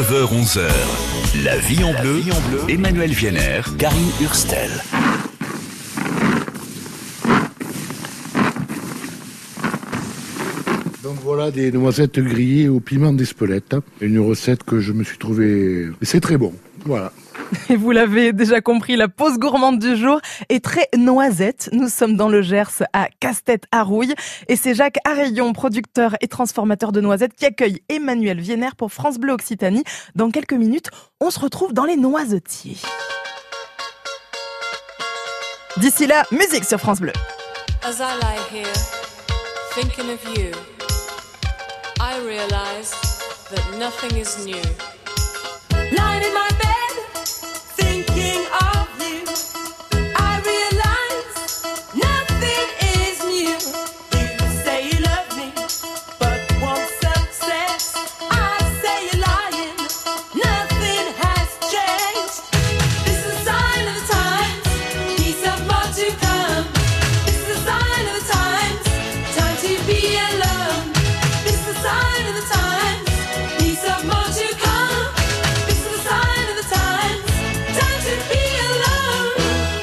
9h-11h, La vie en bleu, Emmanuel Vienner, Karine Hurstel. Donc voilà des noisettes grillées au piment d'Espelette. Une recette que je me suis trouvée... C'est très bon, voilà. Et vous l'avez déjà compris, la pause gourmande du jour est très noisette. Nous sommes dans le Gers à Castet-Harouille et c'est Jacques Arayon, producteur et transformateur de noisettes, qui accueille Emmanuel Vienner pour France Bleu Occitanie. Dans quelques minutes, on se retrouve dans les noisetiers. D'ici là, musique sur France Bleu. As I lie here, thinking of you, I realize that nothing is new. Lying in my bed, thinking of you, I realize nothing is new. You say you love me, but want success. I say you're lying, nothing has changed. This is a sign of the times, peace of more to come. This is a sign of the times, time to be alone. This is a sign of the times, peace of more to come. This is a sign of the times, time to be alone.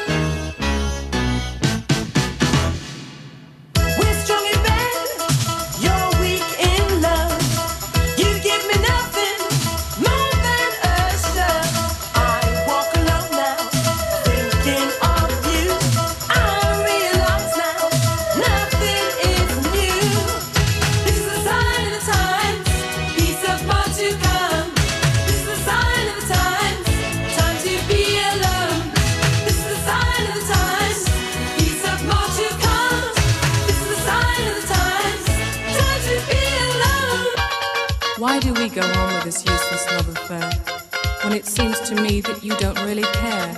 We're strong in bed, you're weak in love. You give me nothing more than a shove. I walk alone now, thinking of you. I realize now, nothing is new. This is a sign of the times, peace of more to come. This is a sign of the times, time to be alone. This is a sign of the times, peace of more to come. This is a sign of the times, time to be alone. Why do we go on with this useless love affair when it seems to me that you don't really care?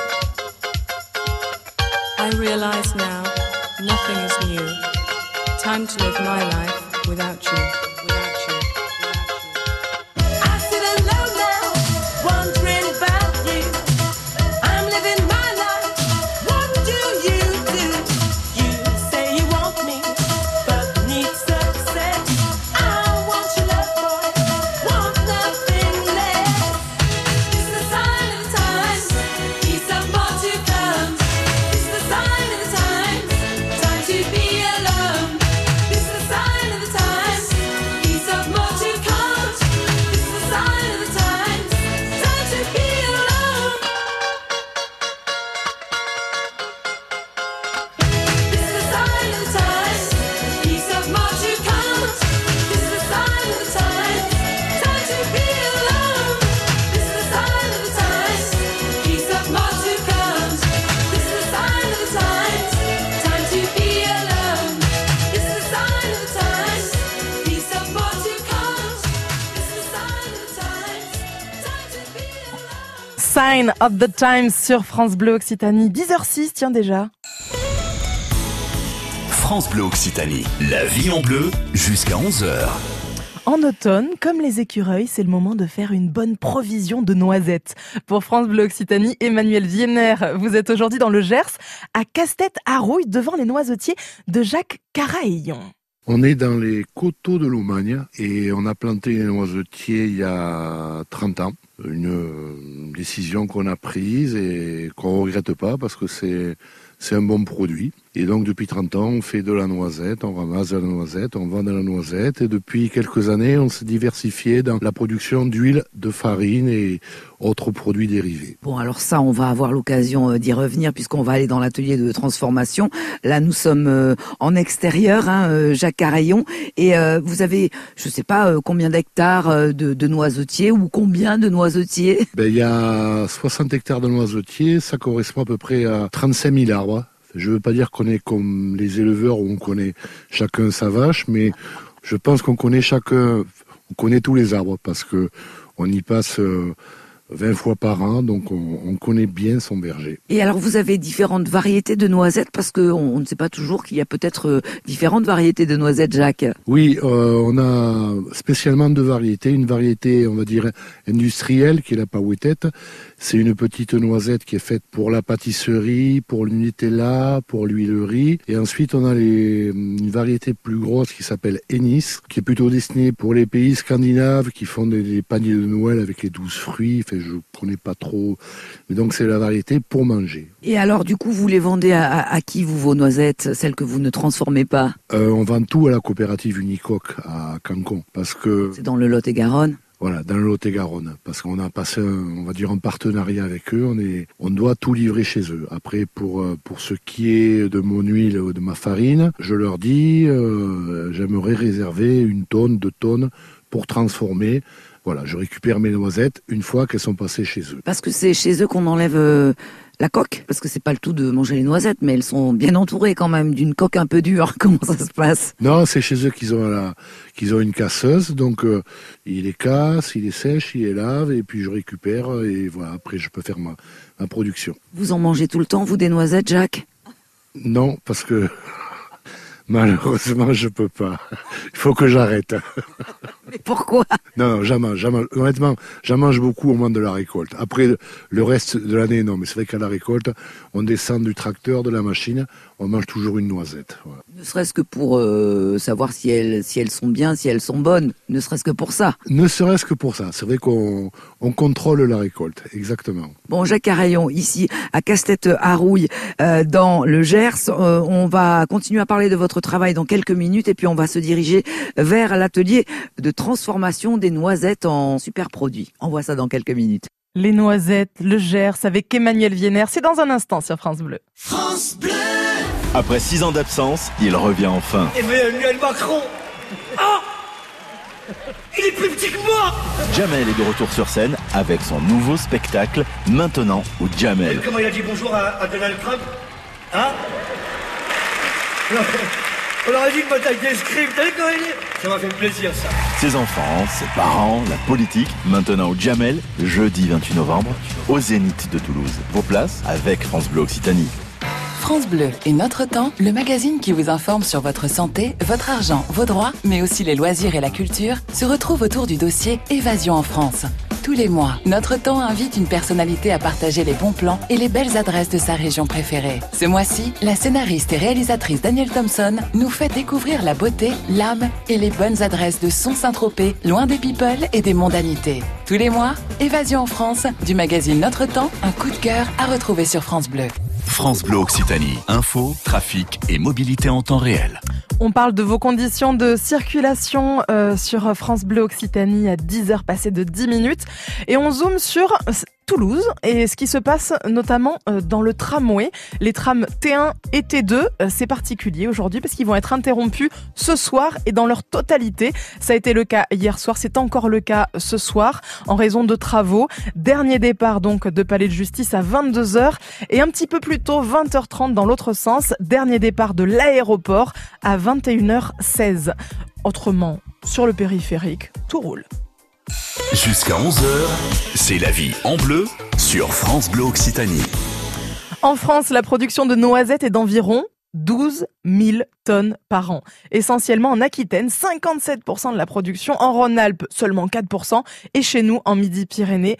I realize now, nothing is new. Time to live my life without you, without you, without you. I sit alone now, wondering about you. I'm living my life, what do you do? You say you want me, but need success. I want your love, boy, want nothing less. This is a sign of the times, peace of more to come. This is a sign of the times, time to be alone. This is a sign of the times, peace of more to come. This is a sign of the times, time to be alone. This is a sign of the times, peace of more to come. This is a sign of the times, time to be alone. This is a sign of the times, peace of more to come. This is a sign of the times, time to be alone. This is a sign of the times, peace of more to come. This is a sign of the times, time to be alone. Sign of the Times sur France Bleu Occitanie. 10h06, tiens déjà. France Bleu Occitanie, La vie en bleu, jusqu'à 11h. En automne, comme les écureuils, c'est le moment de faire une bonne provision de noisettes. Pour France Bleu Occitanie, Emmanuel Vienner, vous êtes aujourd'hui dans le Gers, à Castet-Harouille, devant les noisetiers de Jacques Arayon. On est dans les coteaux de Lomagne et on a planté les noisetiers il y a 30 ans. Une décision qu'on a prise et qu'on ne regrette pas parce que c'est un bon produit. Et donc depuis 30 ans, on fait de la noisette, on ramasse de la noisette, on vend de la noisette. Et depuis quelques années, on s'est diversifié dans la production d'huile, de farine et autres produits dérivés. Bon, alors ça, on va avoir l'occasion d'y revenir puisqu'on va aller dans l'atelier de transformation. Là, nous sommes en extérieur, Jacques Arayon. Et vous avez, je sais pas, combien d'hectares de noisetiers ou combien de noisetiers? Il y a 60 hectares de noisetiers, ça correspond à peu près à 35 000 arbres. Je ne veux pas dire qu'on est comme les éleveurs où on connaît chacun sa vache, mais je pense qu'on connaît chacun, on connaît tous les arbres parce que on y passe 20 fois par an, donc on connaît bien son verger. Et alors vous avez différentes variétés de noisettes parce qu'on ne sait pas toujours qu'il y a peut-être différentes variétés de noisettes, Jacques. Oui, on a spécialement deux variétés. Une variété, on va dire, industrielle, qui est la paouetette. C'est une petite noisette qui est faite pour la pâtisserie, pour le Nutella, pour l'huilerie. Et ensuite, on a une variété plus grosse qui s'appelle Ennis, qui est plutôt destinée pour les pays scandinaves qui font des paniers de Noël avec les 12 fruits. Enfin, je ne connais pas trop. Mais donc, c'est la variété pour manger. Et alors, du coup, vous les vendez à qui, vous, vos noisettes, celles que vous ne transformez pas? On vend tout à la coopérative Unicoque à Cancon. Parce que... C'est dans le Lot-et-Garonne? Voilà, dans le Lot-et-Garonne, parce qu'on a passé, un partenariat avec eux. On doit tout livrer chez eux. Après, pour ce qui est de mon huile ou de ma farine, je leur dis, j'aimerais réserver 1 tonne, 2 tonnes pour transformer. Voilà, je récupère mes noisettes une fois qu'elles sont passées chez eux. Parce que c'est chez eux qu'on enlève la coque, parce que c'est pas le tout de manger les noisettes, mais elles sont bien entourées quand même d'une coque un peu dure. Comment ça se passe? Non, c'est chez eux qu'ils ont une casseuse, donc ils les cassent, ils les sèchent, ils les lavent, et puis je récupère, et voilà, après je peux faire ma production. Vous en mangez tout le temps, vous, des noisettes, Jacques? Non, parce que malheureusement je peux pas. Il faut que j'arrête. Mais pourquoi? Non, jamais. Honnêtement, j'en mange beaucoup au moment de la récolte. Après, le reste de l'année, non. Mais c'est vrai qu'à la récolte, on descend du tracteur, de la machine, on mange toujours une noisette. Voilà. Ne serait-ce que pour savoir si elles sont bien, si elles sont bonnes. Ne serait-ce que pour ça. Ne serait-ce que pour ça. C'est vrai qu'on contrôle la récolte, exactement. Bon, Jacques Carayon, ici, à Castet-Harouille, dans le Gers. On va continuer à parler de votre travail dans quelques minutes et puis on va se diriger vers l'atelier de transformation des noisettes en super produits. On voit ça dans quelques minutes. Les noisettes, le Gers avec Emmanuel Vienner, c'est dans un instant sur France Bleu. France Bleu. Après 6 ans d'absence, il revient enfin. Emmanuel Macron. Ah, il est plus petit que moi. Jamel est de retour sur scène avec son nouveau spectacle Maintenant ou Jamel. Comment il a dit bonjour à Donald Trump? Hein? On aurait dit une bataille d'escrime, t'as vu comment il est? Ça m'a fait plaisir, ça. Ses enfants, ses parents, la politique. Maintenant au Jamel, jeudi 28 novembre, au Zénith de Toulouse. Vos places avec France Bleu Occitanie. France Bleu et Notre Temps, le magazine qui vous informe sur votre santé, votre argent, vos droits, mais aussi les loisirs et la culture, se retrouve autour du dossier Évasion en France. Tous les mois, Notre Temps invite une personnalité à partager les bons plans et les belles adresses de sa région préférée. Ce mois-ci, la scénariste et réalisatrice Danielle Thompson nous fait découvrir la beauté, l'âme et les bonnes adresses de Son-Saint-Tropez, loin des people et des mondanités. Tous les mois, Évasion en France, du magazine Notre Temps, un coup de cœur à retrouver sur France Bleu. France Bleu Occitanie. Info, trafic et mobilité en temps réel. On parle de vos conditions de circulation sur France Bleu Occitanie à 10h passées de 10 minutes. Et on zoome sur Toulouse et ce qui se passe notamment dans le tramway. Les trams T1 et T2, c'est particulier aujourd'hui parce qu'ils vont être interrompus ce soir et dans leur totalité. Ça a été le cas hier soir, c'est encore le cas ce soir en raison de travaux. Dernier départ donc de Palais de Justice à 22h et un petit peu plus tôt 20h30 dans l'autre sens. Dernier départ de l'aéroport à 21h16. Autrement, sur le périphérique, tout roule. Jusqu'à 11h, c'est la vie en bleu sur France Bleu Occitanie. En France, la production de noisettes est d'environ 12 000 tonnes par an. Essentiellement en Aquitaine, 57% de la production, en Rhône-Alpes, seulement 4%, et chez nous, en Midi-Pyrénées,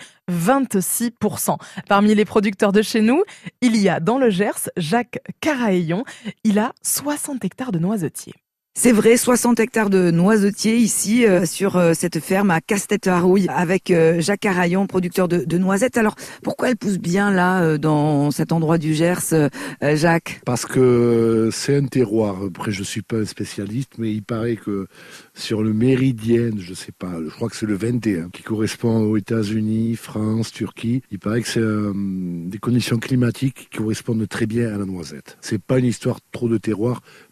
26%. Parmi les producteurs de chez nous, il y a dans le Gers, Jacques Carayon. Il a 60 hectares de noisetiers. C'est vrai, 60 hectares de noisetiers ici sur cette ferme à Castet-Harouille avec Jacques Carayon, producteur de noisettes. Alors, pourquoi elles poussent bien là dans cet endroit du Gers, Jacques? Parce que c'est un terroir. Après, je suis pas un spécialiste, mais il paraît que sur le méridien, je sais pas, je crois que c'est le 21, qui correspond aux États-Unis, France, Turquie. Il paraît que c'est des conditions climatiques qui correspondent très bien à la noisette. C'est pas une histoire trop de terroir,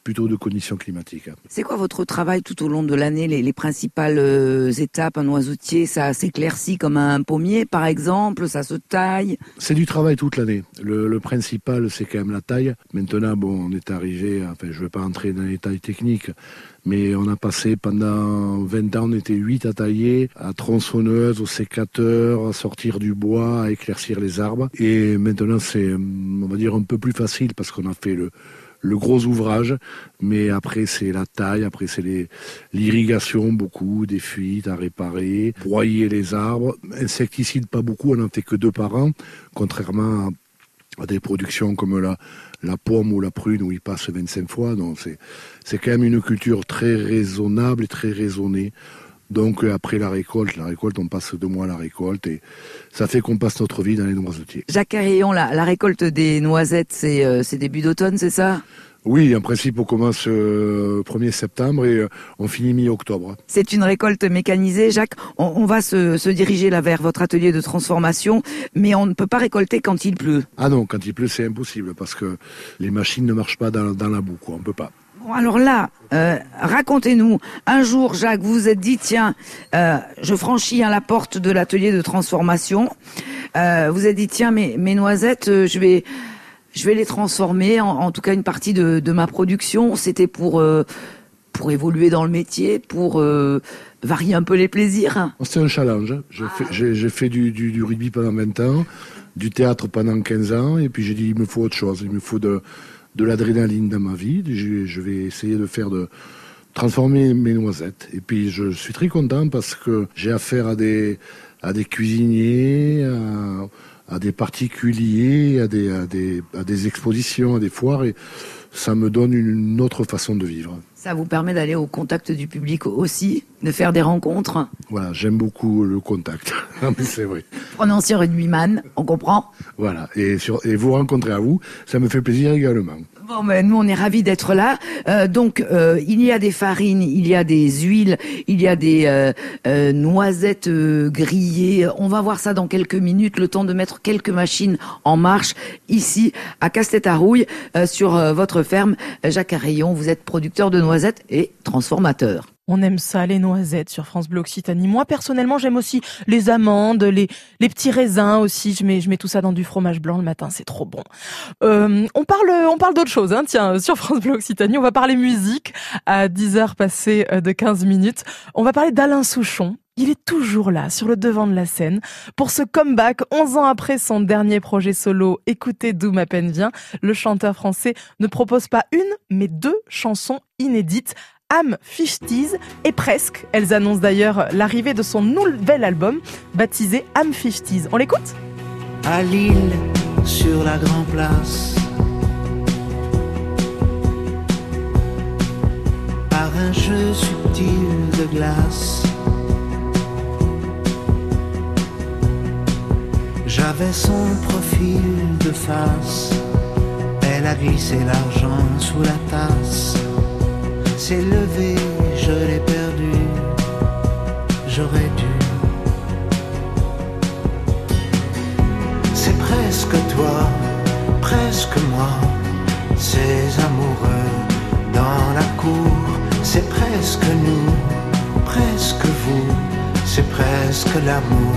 plutôt de conditions climatiques. C'est quoi votre travail tout au long de l'année, les principales étapes? Un noisetier, ça s'éclaircit comme un pommier, par exemple, ça se taille? C'est du travail toute l'année. Le principal, c'est quand même la taille. Maintenant, bon, on est arrivé, enfin, je ne vais pas entrer dans les détails techniques, mais on a passé pendant 20 ans, on était 8 à tailler, à tronçonneuse, au sécateur, à sortir du bois, à éclaircir les arbres. Et maintenant, c'est, on va dire, un peu plus facile parce qu'on a fait le gros ouvrage, mais après c'est la taille, après c'est l'irrigation, beaucoup, des fuites à réparer, broyer les arbres, insecticides pas beaucoup, on n'en fait que 2 par an, contrairement à des productions comme la pomme ou la prune où il passe 25 fois, donc c'est quand même une culture très raisonnable et très raisonnée. Donc après la récolte, on passe 2 mois à la récolte et ça fait qu'on passe notre vie dans les noisetiers. Jacques Carillon, la récolte des noisettes, c'est début d'automne, c'est ça? Oui, en principe, on commence 1er septembre et on finit mi-octobre. C'est une récolte mécanisée, Jacques. On va se diriger là vers votre atelier de transformation, mais on ne peut pas récolter quand il pleut. Ah non, quand il pleut, c'est impossible parce que les machines ne marchent pas dans la boue, quoi. On peut pas. Bon, alors là, racontez-nous. Un jour, Jacques, vous vous êtes dit, tiens, je franchis la porte de l'atelier de transformation. Vous êtes dit, tiens, mes noisettes, je vais les transformer, en tout cas une partie de ma production. C'était pour évoluer dans le métier, pour varier un peu les plaisirs. C'est un challenge. J'ai fait du rugby pendant 20 ans, du théâtre pendant 15 ans, et puis j'ai dit, il me faut autre chose. Il me faut de l'adrénaline dans ma vie. Je vais essayer de transformer mes noisettes. Et puis je suis très content parce que j'ai affaire à des cuisiniers, à des particuliers, à des expositions, à des foires, et ça me donne une autre façon de vivre. Ça vous permet d'aller au contact du public aussi, de faire des rencontres. Voilà, j'aime beaucoup le contact. C'est vrai. Un ancien rugbyman, on comprend. Voilà, et vous rencontrer à vous, ça me fait plaisir également. Bon, ben, nous, on est ravis d'être là. Donc, il y a des farines, il y a des huiles, il y a des noisettes grillées. On va voir ça dans quelques minutes, le temps de mettre quelques machines en marche ici à Castet-Arouille, sur votre ferme. Jacques Carillon, vous êtes producteur de noisettes et transformateur. On aime ça, les noisettes sur France Bleu Occitanie. Moi, personnellement, j'aime aussi les amandes, les petits raisins aussi. Je mets tout ça dans du fromage blanc le matin, c'est trop bon. On parle d'autre chose, hein, tiens, sur France Bleu Occitanie. On va parler musique à 10h passées de 15 minutes. On va parler d'Alain Souchon. Il est toujours là, sur le devant de la scène, pour ce comeback 11 ans après son dernier projet solo, Écoutez d'où ma peine vient. Le chanteur français ne propose pas une, mais 2 chansons inédites. Am 50s et presque. Elles annoncent d'ailleurs l'arrivée de son nouvel album, baptisé Am 50s. On l'écoute ? À Lille, sur la Grand Place, par un jeu subtil de glace, j'avais son profil de face. Elle a glissé l'argent sous la tasse. C'est levé, je l'ai perdu, j'aurais dû. C'est presque toi, presque moi, ces amoureux dans la cour. C'est presque nous, presque vous, c'est presque l'amour.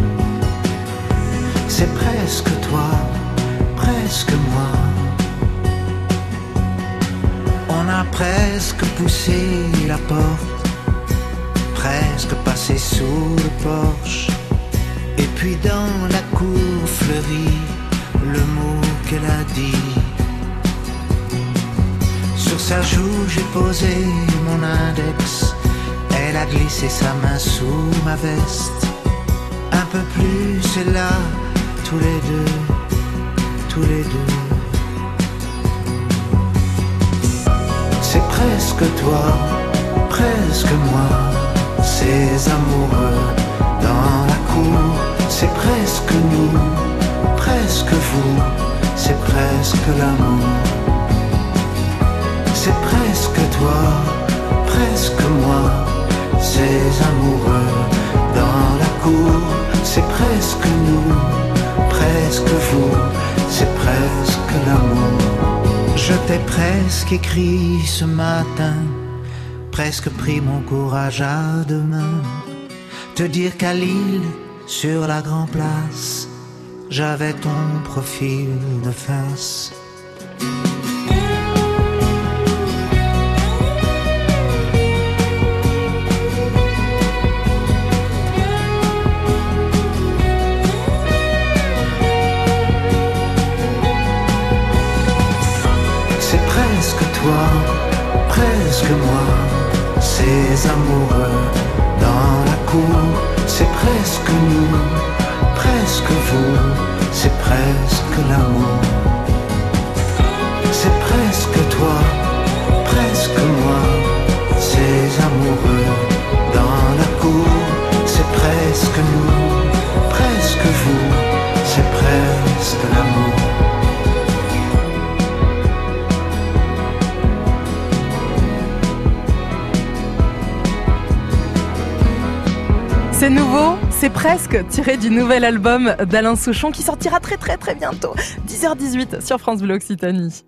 C'est presque toi, presque moi. On a presque poussé la porte, presque passé sous le porche. Et puis dans la cour fleurie, le mot qu'elle a dit. Sur sa joue j'ai posé mon index. Elle a glissé sa main sous ma veste. Un peu plus, c'est là, tous les deux, tous les deux. C'est presque toi, presque moi, ces amoureux dans la cour. C'est presque nous, presque vous, c'est presque l'amour. C'est presque toi, presque moi, ces amoureux dans la cour. C'est presque nous, presque vous, c'est presque l'amour. Je C'était presque écrit ce matin, presque pris mon courage à deux mains. Te dire qu'à Lille, sur la Grand Place, j'avais ton profil de face. C'est presque toi, presque moi, ces amoureux dans la cour. C'est presque nous, presque vous, c'est presque l'amour. C'est presque toi, presque moi, ces amoureux dans la cour. C'est presque nous, presque vous, c'est presque l'amour. C'est nouveau, c'est presque tiré du nouvel album d'Alain Souchon qui sortira très bientôt. 10h18 sur France Bleu Occitanie.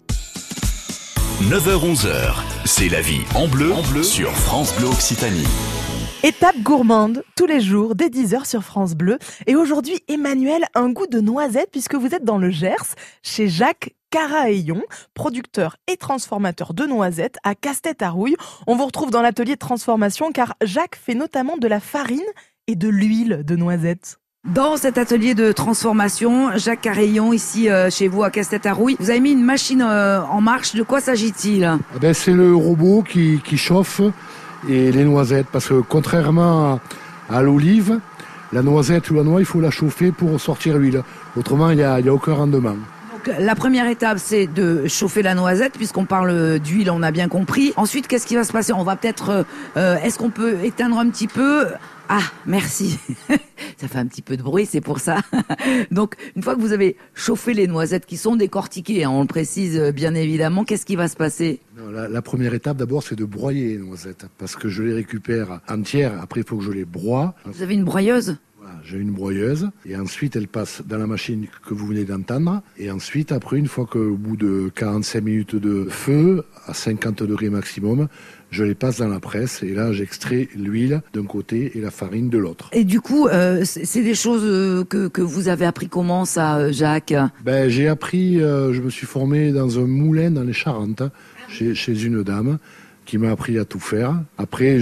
9h-11h, c'est la vie en bleu sur France Bleu Occitanie. Étape gourmande, tous les jours, dès 10h sur France Bleu. Et aujourd'hui, Emmanuel, un goût de noisette, puisque vous êtes dans le Gers, chez Jacques Carayon, producteur et transformateur de noisettes à Castet-Arouille. On vous retrouve dans l'atelier de transformation, car Jacques fait notamment de la farine et de l'huile de noisette. Dans cet atelier de transformation, Jacques Carayon, ici chez vous à Castet-Arouille, vous avez mis une machine en marche. De quoi s'agit-il ? C'est le robot qui chauffe et les noisettes, parce que contrairement à l'olive, la noisette ou la noix, il faut la chauffer pour sortir l'huile. Autrement, il y a aucun rendement. Donc, la première étape, c'est de chauffer la noisette, puisqu'on parle d'huile, on a bien compris. Ensuite, qu'est-ce qui va se passer ? On va peut-être... est-ce qu'on peut éteindre un petit peu ? Ah, merci. Ça fait un petit peu de bruit, c'est pour ça. Donc, une fois que vous avez chauffé les noisettes qui sont décortiquées, hein, on le précise bien évidemment, qu'est-ce qui va se passer ? Non, la première étape, d'abord, c'est de broyer les noisettes, parce que je les récupère entières. Après, il faut que je les broie. Vous avez une broyeuse ? Voilà, j'ai une broyeuse, et ensuite, elle passe dans la machine que vous venez d'entendre. Et ensuite, après, une fois qu'au bout de 45 minutes de feu, à 50 degrés maximum, je les passe dans la presse et là j'extrais l'huile d'un côté et la farine de l'autre. Et du coup, c'est des choses que vous avez appris comment ça, Jacques ? J'ai appris, je me suis formé dans un moulin dans les Charentes, chez une dame qui m'a appris à tout faire. Après,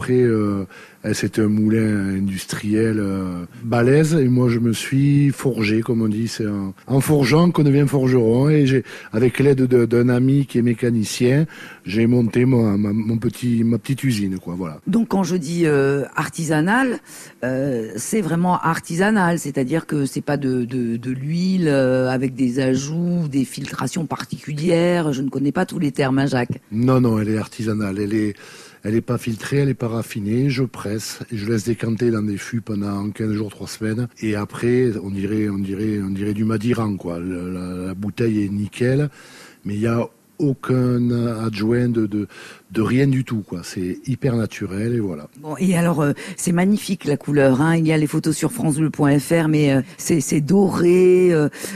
c'était un moulin industriel balèze et moi je me suis forgé, comme on dit, c'est en forgeant qu'on devient forgeron. Et avec l'aide d'un ami qui est mécanicien, j'ai monté ma petite usine, quoi. Voilà. Donc quand je dis artisanal, c'est vraiment artisanal, c'est-à-dire que c'est pas de l'huile avec des ajouts, des filtrations particulières. Je ne connais pas tous les termes, hein, Jacques. Non, elle est artisanale. Elle est pas filtrée, elle est pas raffinée. Je presse et je laisse décanter dans des fûts pendant 15 jours, 3 semaines. Et après, on dirait du Madiran, quoi. La bouteille est nickel, mais il y a aucun adjoint de rien du tout, quoi. C'est hyper naturel et voilà. Bon, et alors c'est magnifique la couleur, hein. Il y a les photos sur francebleu.fr, mais c'est doré,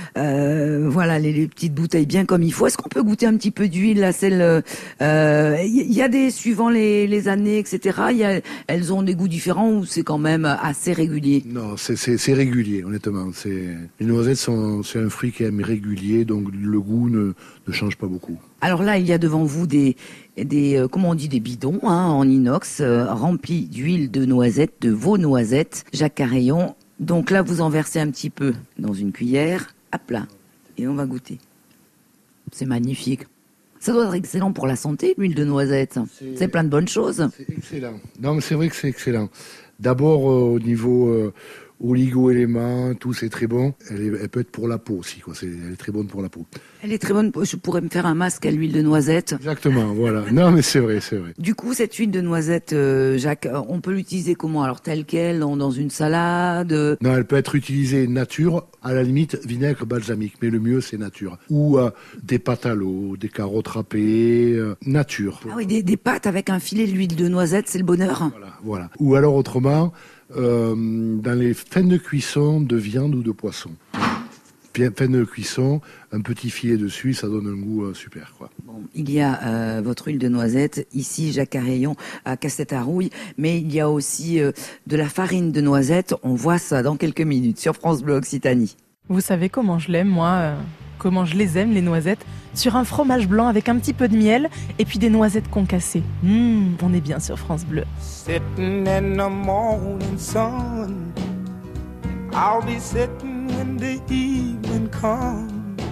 voilà les petites bouteilles bien comme il faut. Est-ce qu'on peut goûter un petit peu d'huile là, celle il y a des suivant les années, etc. Elles ont des goûts différents ou c'est quand même assez régulier? Non, c'est régulier, honnêtement. Les noisettes c'est un fruit qui est régulier, donc le goût ne change pas beaucoup. Alors là, il y a devant vous des comment on dit, des bidons, hein, en inox, remplis d'huile de noisettes, de vos noisettes, Jacques Carayon. Donc là, vous en versez un petit peu dans une cuillère, hop là, et on va goûter. C'est magnifique. Ça doit être excellent pour la santé, l'huile de noisette. C'est plein de bonnes choses. C'est excellent. Non, mais c'est vrai que c'est excellent. D'abord, au niveau oligo-éléments, tout, c'est très bon. Elle peut être pour la peau aussi, quoi. Elle est très bonne pour la peau. Elle est très bonne. Je pourrais me faire un masque à l'huile de noisette. Exactement, voilà. Non, mais c'est vrai. Du coup, cette huile de noisette, Jacques, on peut l'utiliser comment? Alors, telle quelle, dans une salade? Non, elle peut être utilisée nature, à la limite, vinaigre balsamique. Mais le mieux, c'est nature. Ou des pâtes à l'eau, des carottes râpées, nature. Ah oui, des pâtes avec un filet d'huile de noisette, c'est le bonheur. Voilà. Ou alors, autrement, dans les fins de cuisson de viande ou de poisson. bien fin de cuisson, un petit filet dessus, ça donne un goût super, quoi. Bon, il y a votre huile de noisette, ici Jacques Carayon à Castet-Arouille, mais il y a aussi de la farine de noisette. On voit ça dans quelques minutes sur France Bleu Occitanie. Vous savez comment je l'aime, moi comment je les aime, les noisettes, sur un fromage blanc avec un petit peu de miel et puis des noisettes concassées. On est bien sur France Bleu. Sitting in the morning sun, I'll be sitting when the evening comes,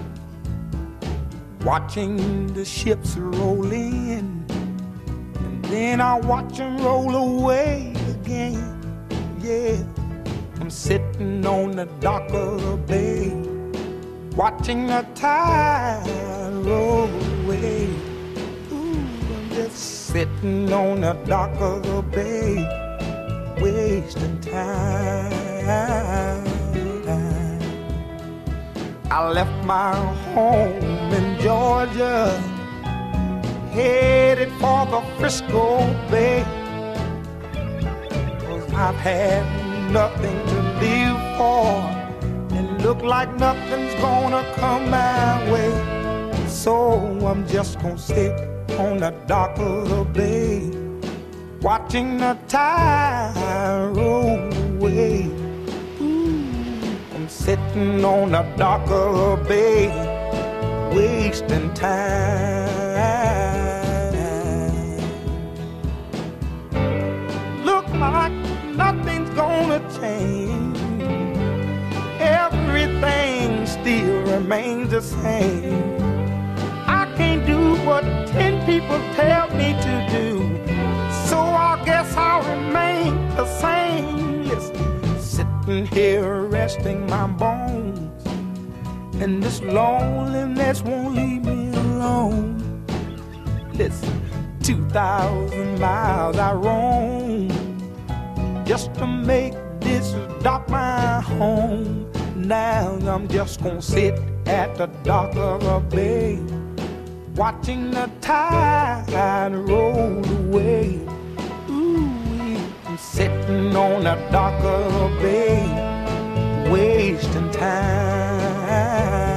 watching the ships roll in, and then I'll watch them roll away again. Yeah, I'm sitting on the dock of the bay, watching the tide roll away. Ooh, I'm just sitting on the dock of the bay, wasting time. I left my home in Georgia, headed for the Frisco Bay, 'cause I've had nothing to live for, and look like nothing's gonna come my way. So I'm just gonna sit on the dock of the bay, watching the tide roll away. I'm sitting on the dock of the bay, wasting time. Look like nothing's gonna change, everything still remains the same. I can't do what 10 people tell me to do, so I guess I'll remain the same. Listen, sitting here resting my bones, and this loneliness won't leave me alone. Listen, 2,000 miles I roam just to make this dock my home. Now I'm just gonna sit at the dock of the bay, watching the tide roll away. Ooh, I'm sitting on the dock of the bay, wasting time.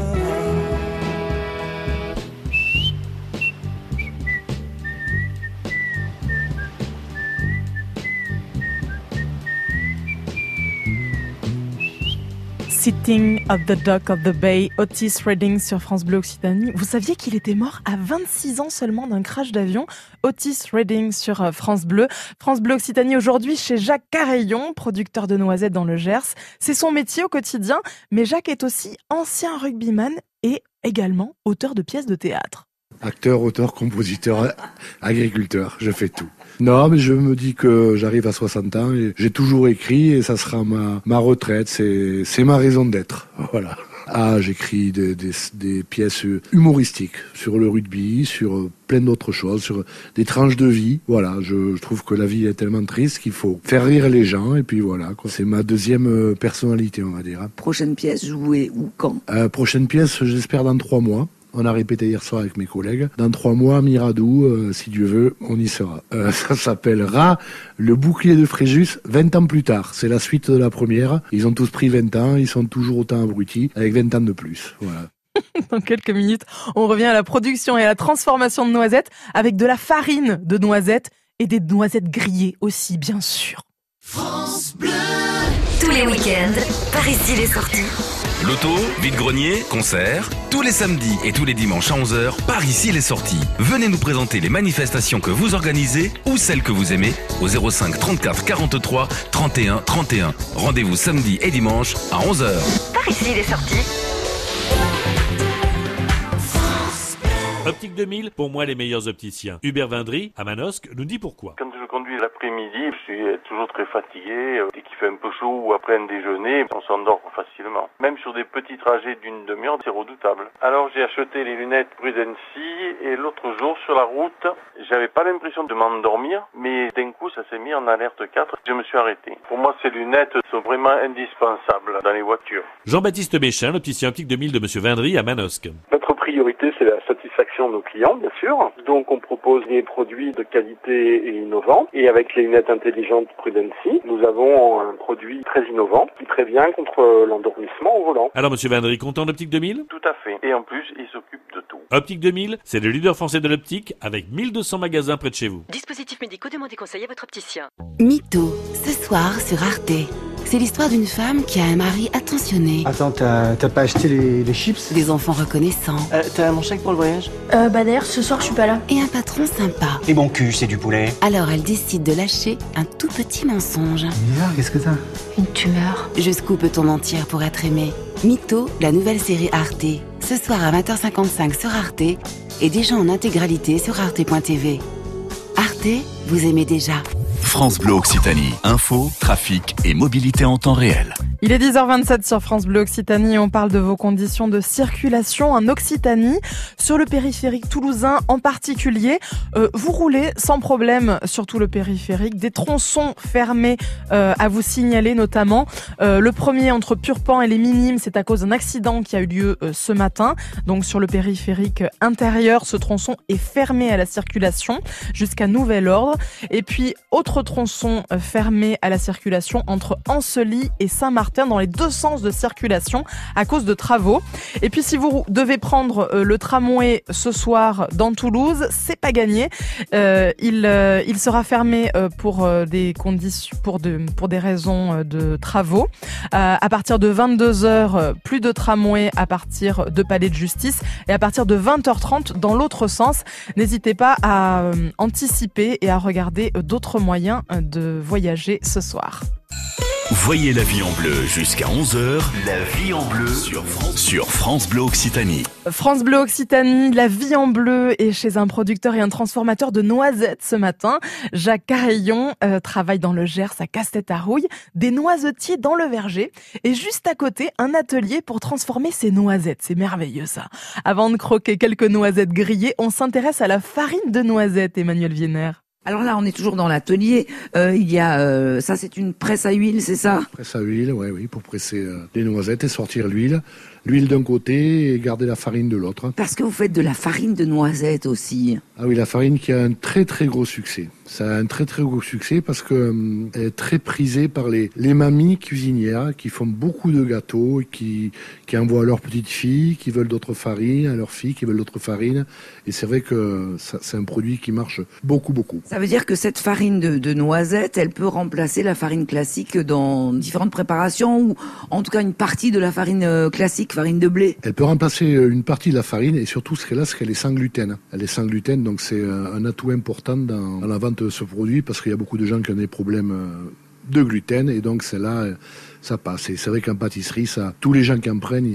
Sitting at the Dock of the Bay, Otis Redding sur France Bleu Occitanie. Vous saviez qu'il était mort à 26 ans seulement d'un crash d'avion? Otis Redding sur France Bleu. France Bleu Occitanie aujourd'hui chez Jacques Carayon, producteur de noisettes dans le Gers. C'est son métier au quotidien, mais Jacques est aussi ancien rugbyman et également auteur de pièces de théâtre. Acteur, auteur, compositeur, agriculteur, je fais tout. Non, mais je me dis que j'arrive à 60 ans et j'ai toujours écrit et ça sera ma retraite, c'est ma raison d'être. Voilà. Ah, j'écris des pièces humoristiques sur le rugby, sur plein d'autres choses, sur des tranches de vie. Voilà, je trouve que la vie est tellement triste qu'il faut faire rire les gens et puis voilà, quoi. C'est ma deuxième personnalité, on va dire. Prochaine pièce, jouée où, quand? Prochaine pièce, j'espère dans 3 mois. On a répété hier soir avec mes collègues. Dans 3 mois, Miradou, si Dieu veut, on y sera. Ça s'appellera Le bouclier de Fréjus 20 ans plus tard. C'est la suite de la première. Ils ont tous pris 20 ans, ils sont toujours autant abrutis, avec 20 ans de plus. Voilà. Dans quelques minutes, on revient à la production et à la transformation de noisettes avec de la farine de noisettes et des noisettes grillées aussi, bien sûr. France Bleu. Tous les week-ends, par ici les sorties. Loto, vide-grenier, concert, tous les samedis et tous les dimanches à 11h, par ici les sorties. Venez nous présenter les manifestations que vous organisez ou celles que vous aimez au 05 34 43 31 31. Rendez-vous samedi et dimanche à 11h. Par ici les sorties. Optique 2000, pour moi les meilleurs opticiens. Hubert Vindry, à Manosque, nous dit pourquoi. Quand je conduis l'après-midi, je suis toujours très fatigué. Dès qu'il fait un peu chaud ou après un déjeuner, on s'endort facilement. Même sur des petits trajets d'une demi-heure, c'est redoutable. Alors j'ai acheté les lunettes Prudency et l'autre jour sur la route, j'avais pas l'impression de m'endormir, mais d'un coup ça s'est mis en alerte 4. Je me suis arrêté. Pour moi, ces lunettes sont vraiment indispensables dans les voitures. Jean-Baptiste Méchin, l'opticien optique 2000 de Monsieur Vindry à Manosque. Notre priorité, c'est la satisfaction satisfaction de nos clients, bien sûr. Donc on propose des produits de qualité et innovants. Et avec les lunettes intelligentes Prudency, nous avons un produit très innovant qui prévient contre l'endormissement au volant. Alors monsieur Vendry, content d'Optique 2000 ? Tout à fait. Et en plus, il s'occupe de tout. Optique 2000, c'est le leader français de l'optique avec 1200 magasins près de chez vous. Dispositifs médicaux, demandez conseil à votre opticien. Mytho, ce soir sur Arte. C'est l'histoire d'une femme qui a un mari attentionné. Attends, t'as pas acheté les chips ? Des enfants reconnaissants. T'as mon chèque pour le voyage ? D'ailleurs, ce soir, je suis pas là. Et un patron sympa. Et mon cul, c'est du poulet. Alors elle décide de lâcher un tout petit mensonge. Bizarre, qu'est-ce que t'as ? Une tumeur. Jusqu'où peut-on mentir pour être aimé ? Mytho, la nouvelle série Arte. Ce soir à 20h55 sur Arte et déjà en intégralité sur arte.tv. Arte, vous aimez déjà. France Bleu Occitanie. Info, trafic et mobilité en temps réel. Il est 10h27 sur France Bleu Occitanie. On parle de vos conditions de circulation en Occitanie, sur le périphérique toulousain en particulier. Vous roulez sans problème sur tout le périphérique. Des tronçons fermés à vous signaler notamment. Le premier entre Purpan et les Minimes, c'est à cause d'un accident qui a eu lieu ce matin. Donc sur le périphérique intérieur, ce tronçon est fermé à la circulation jusqu'à nouvel ordre. Et puis autre tronçon fermé à la circulation entre Ancely et Saint-Martin dans les deux sens de circulation à cause de travaux. Et puis si vous devez prendre le tramway ce soir dans Toulouse, c'est pas gagné. Il sera fermé pour des conditions, pour des raisons de travaux. À partir de 22h, plus de tramway à partir de Palais de Justice et à partir de 20h30 dans l'autre sens. N'hésitez pas à anticiper et à regarder d'autres moyens de voyager ce soir. Voyez la vie en bleu jusqu'à 11h. La vie en bleu sur France Bleu Occitanie. France Bleu Occitanie, la vie en bleu est chez un producteur et un transformateur de noisettes ce matin. Jacques Carayon travaille dans le Gers à Castet-Arouille, des noisetiers dans le verger et juste à côté un atelier pour transformer ces noisettes. C'est merveilleux ça. Avant de croquer quelques noisettes grillées, on s'intéresse à la farine de noisettes, Emmanuel Vienner. Alors là, on est toujours dans l'atelier. Il y a ça, c'est une presse à huile, c'est ça ? Presse à huile, oui, pour presser les noisettes et sortir l'huile. L'huile d'un côté et garder la farine de l'autre. Parce que vous faites de la farine de noisettes aussi. Ah oui, la farine qui a un très très gros succès. Ça a un très très gros succès parce que elle est très prisée par les mamies cuisinières qui font beaucoup de gâteaux et qui envoient à leurs petites filles qui veulent d'autres farines, à leurs filles qui veulent d'autres farines. Et c'est vrai que c'est un produit qui marche beaucoup. Ça veut dire que cette farine de noisettes, elle peut remplacer la farine classique dans différentes préparations ou en tout cas une partie de la farine classique, farine de blé. Elle peut remplacer une partie de la farine et surtout ce qu'elle est sans gluten. Elle est sans gluten, donc c'est un atout important dans la vente de ce produit parce qu'il y a beaucoup de gens qui ont des problèmes de gluten et donc celle-là, ça passe. Et c'est vrai qu'en pâtisserie, tous les gens qui en prennent,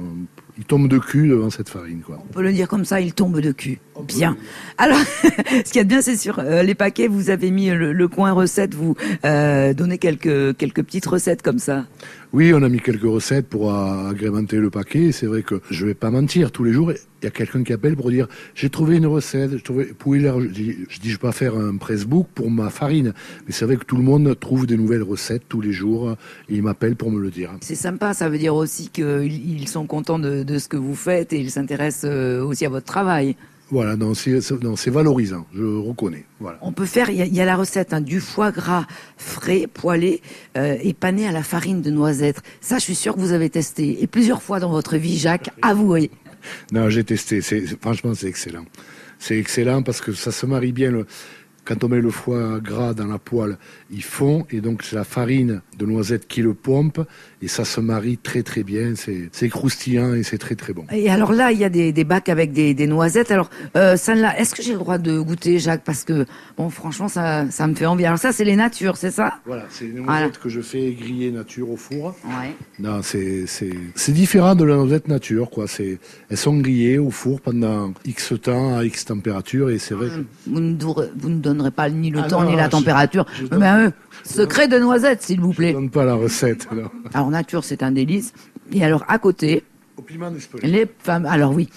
ils tombent de cul devant cette farine, quoi. On peut le dire comme ça, ils tombent de cul. Bien. Alors, ce qu'il y a de bien, c'est sur les paquets, vous avez mis le coin recette, vous donnez quelques petites recettes comme ça. Oui, on a mis quelques recettes pour agrémenter le paquet. C'est vrai que je vais pas mentir, tous les jours, il y a quelqu'un qui appelle pour dire j'ai trouvé une recette, je dis je vais pas faire un pressbook pour ma farine, mais c'est vrai que tout le monde trouve des nouvelles recettes tous les jours et ils m'appellent pour me le dire. C'est sympa, ça veut dire aussi qu'ils sont contents de ce que vous faites et ils s'intéressent aussi à votre travail. Voilà, non, c'est valorisant, je reconnais. Voilà. On peut faire, il y a la recette du foie gras frais, poêlé et pané à la farine de noisettes. Ça, je suis sûr que vous avez testé et plusieurs fois dans votre vie, Jacques, avouez. Non, j'ai testé. Franchement, c'est excellent. C'est excellent parce que ça se marie bien. Quand on met le foie gras dans la poêle, il fond et donc c'est la farine de noisette qui le pompe et ça se marie très très bien. C'est croustillant et c'est très très bon. Et alors là, il y a des bacs avec des noisettes. Alors celle-là, est-ce que j'ai le droit de goûter, Jacques ? Parce que bon, franchement, ça me fait envie. Alors ça, c'est les natures, c'est ça ? Voilà, c'est les noisettes que je fais griller nature au four. Ouais. Non, c'est différent de la noisette nature, quoi. Elles sont grillées au four pendant X temps à X température et c'est vrai. Vous ne donnerez pas ni le temps ni la température. Secret de noisettes, s'il vous plaît. Je ne donne pas la recette. Alors nature, c'est un délice. Et alors à côté, au piment d'Espelette. Alors oui,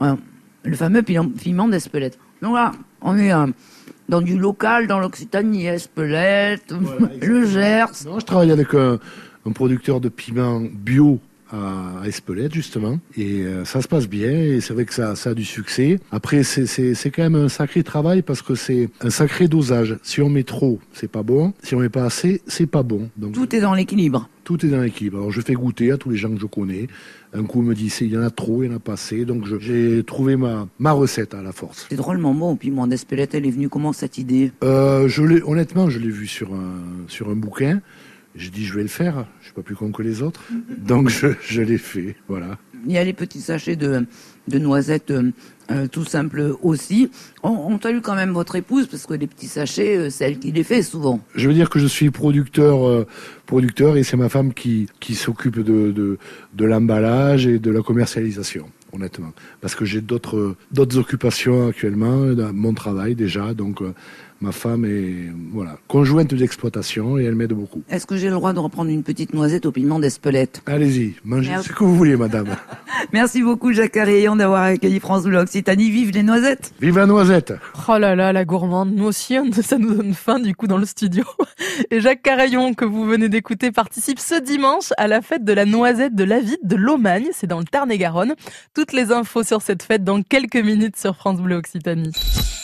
le fameux piment d'Espelette. Donc là, on est dans du local, dans l'Occitanie, Espelette, voilà, le Gers. Non, je travaille avec un producteur de piment bio à Espelette justement, et ça se passe bien, et c'est vrai que ça a du succès. Après, c'est quand même un sacré travail parce que c'est un sacré dosage. Si on met trop, c'est pas bon. Si on met pas assez, c'est pas bon. Donc, tout est dans l'équilibre. Tout est dans l'équilibre. Alors je fais goûter à tous les gens que je connais. Un coup on me dit il y en a trop, il y en a pas assez. Donc j'ai trouvé ma recette à la force. C'est drôlement bon. Au piment d'Espelette, elle est venue comment cette idée? Honnêtement, je l'ai vu sur un bouquin. J'ai dit je vais le faire. Je suis pas plus con que les autres. Donc je l'ai fait. Voilà. Il y a les petits sachets de noisettes tout simple aussi. On salue quand même votre épouse parce que les petits sachets, c'est elle qui les fait souvent. Je veux dire que je suis producteur et c'est ma femme qui s'occupe de l'emballage et de la commercialisation, honnêtement. Parce que j'ai d'autres occupations actuellement, mon travail déjà, donc ma femme est conjointe d'exploitation et elle m'aide beaucoup. Est-ce que j'ai le droit de reprendre une petite noisette au piment d'Espelette? Allez-y, mangez ce que vous voulez, madame. Merci beaucoup Jacques Carillon d'avoir accueilli France Bleu Occitanie. Vive les noisettes! Vive la noisette! Oh là là, la gourmande. Nous aussi, ça nous donne faim du coup dans le studio. Et Jacques Carillon, que vous venez d'écouter, participe ce dimanche à la fête de la noisette de la Vite de Lomagne. C'est dans le Tarn-et-Garonne. Toutes les infos sur cette fête dans quelques minutes sur France Bleu Occitanie.